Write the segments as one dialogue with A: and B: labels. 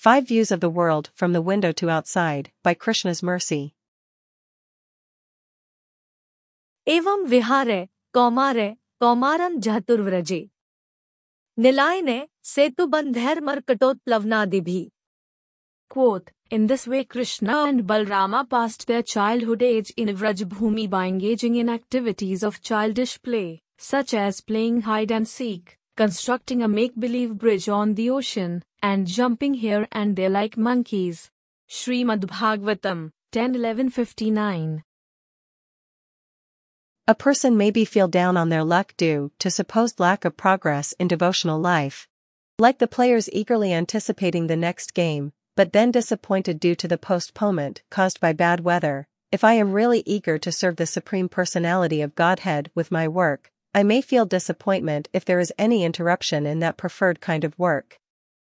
A: 5 Views of the World from the Window to Outside, by Krishna's Mercy.
B: एवं विहारे कौमारे कौमारं जहतुर्व्रजे निलायने सेतुबंधैर मर्कटोत्प्लवनादिभिः.
C: Quote, in this way Krishna and Balrama passed their childhood age in Vrajbhumi by engaging in activities of childish play, such as playing hide and seek, constructing a make-believe bridge on the ocean, and jumping here and there like monkeys. Srimad Bhagavatam, 10:11-59.
A: A person may feel down on their luck due to supposed lack of progress in devotional life. Like the players eagerly anticipating the next game, but then disappointed due to the postponement caused by bad weather. If I am really eager to serve the Supreme Personality of Godhead with my work, I may feel disappointment if there is any interruption in that preferred kind of work.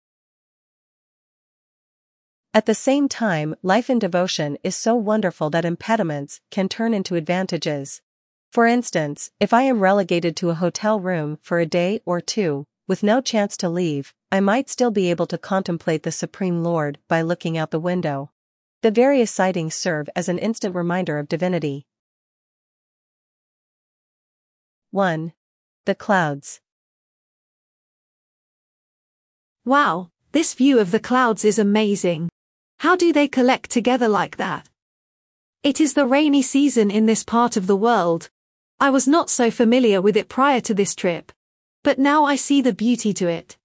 A: At the same time, life in devotion is so wonderful that impediments can turn into advantages. For instance, if I am relegated to a hotel room for a day or two, with no chance to leave, I might still be able to contemplate the Supreme Lord by looking out the window. The various sightings serve as an instant reminder of divinity. 1. The clouds.
B: Wow, this view of the clouds is amazing. How do they collect together like that? It is the rainy season in this part of the world. I was not so familiar with it prior to this trip, but now I see the beauty to it.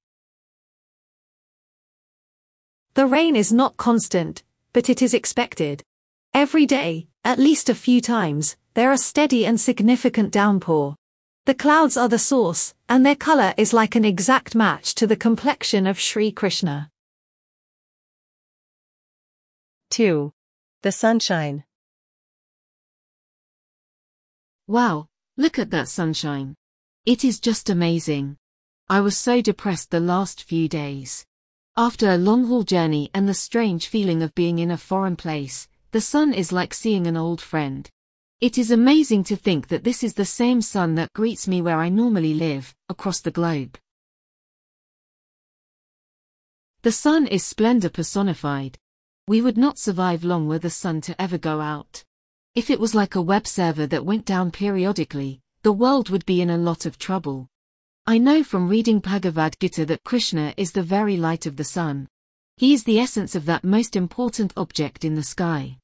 B: The rain is not constant, but it is expected. Every day, at least a few times, there are steady and significant downpour. The clouds are the source, and their color is like an exact match to the complexion of Sri Krishna.
A: 2. The sunshine.
C: Wow, look at that sunshine. It is just amazing. I was so depressed the last few days. After a long-haul journey and the strange feeling of being in a foreign place, the sun is like seeing an old friend. It is amazing to think that this is the same sun that greets me where I normally live, across the globe. The sun is splendor personified. We would not survive long were the sun to ever go out. If it was like a web server that went down periodically, the world would be in a lot of trouble. I know from reading Bhagavad Gita that Krishna is the very light of the sun. He is the essence of that most important object in the sky.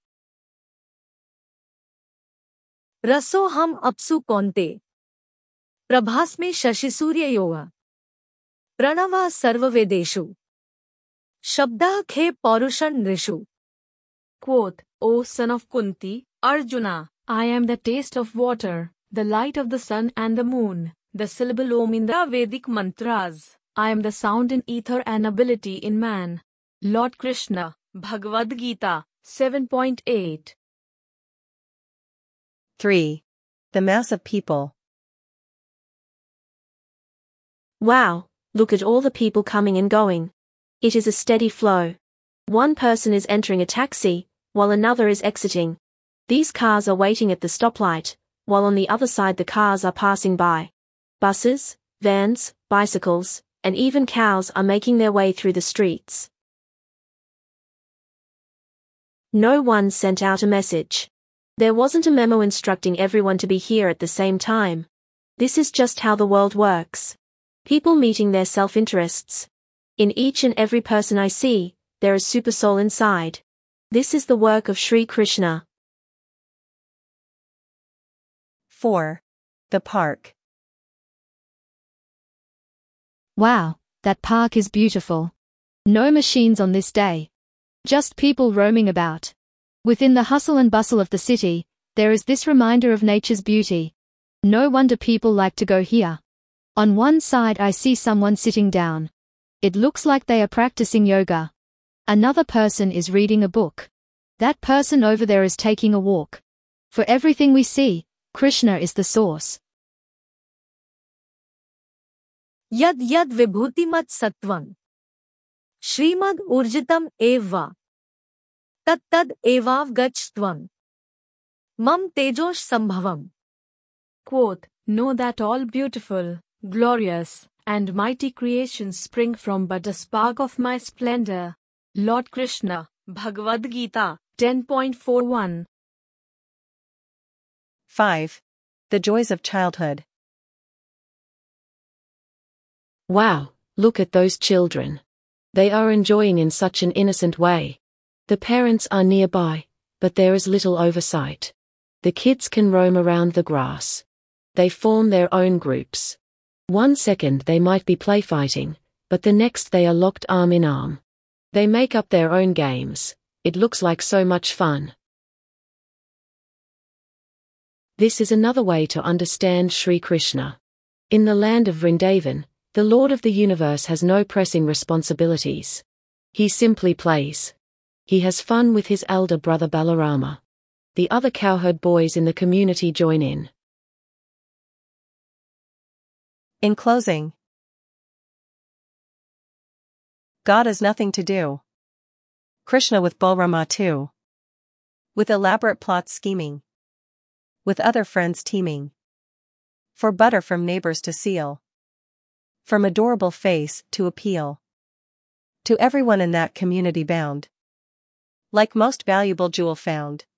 B: रसो हम अपसु कौन्ते प्रभास्मे शशि सूर्ययोः प्रणवः सर्ववेदेषु शब्दः खे पौरुषं नृषु.
C: Quote, O son of Kunti, Arjuna, I am the taste of water, the light of the sun and the moon, the syllable Om in the Vedic mantras. I am the sound in ether and ability in man. Lord Krishna, Bhagavad Gita, 7.8.
A: 3. The mass of people.
D: Wow, look at all the people coming and going. It is a steady flow. One person is entering a taxi, while another is exiting. These cars are waiting at the stoplight, while on the other side the cars are passing by. Buses, vans, bicycles, and even cows are making their way through the streets. No one sent out a message. There wasn't a memo instructing everyone to be here at the same time. This is just how the world works. People meeting their self-interests. In each and every person I see, there is super soul inside. This is the work of Sri Krishna.
A: 4. The park.
E: Wow, that park is beautiful. No machines on this day. Just people roaming about. Within the hustle and bustle of the city, there is this reminder of nature's beauty. No wonder people like to go here. On one side I see someone sitting down. It looks like they are practicing yoga. Another person is reading a book. That person over there is taking a walk. For everything we see, Krishna is the source.
B: यद यद विभूतिमत् सत्वं श्रीमद् ऊर्जितम् एव वा तत्तद् एवावगच्छत्वम् मम तेजोश संभवम्.
C: Quote, know that all beautiful, glorious, and mighty creations spring from but a spark of my splendor.
D: Lord Krishna, Bhagavad Gita, 10.41.
A: 5. The joys of childhood.
F: Wow, look at those children. They are enjoying in such an innocent way. The parents are nearby, but there is little oversight. The kids can roam around the grass. They form their own groups. 1 second they might be play fighting, but the next they are locked arm in arm. They make up their own games. It looks like so much fun. This is another way to understand Sri Krishna. In the land of Vrindavan, the Lord of the universe has no pressing responsibilities. He simply plays. He has fun with his elder brother Balarama. The other cowherd boys in the community join in.
A: In closing, God has nothing to do. Krishna with Balarama too. With elaborate plots scheming. With other friends teaming. For butter from neighbors to seal. From adorable face to appeal. To everyone in that community bound. Like most valuable jewel found.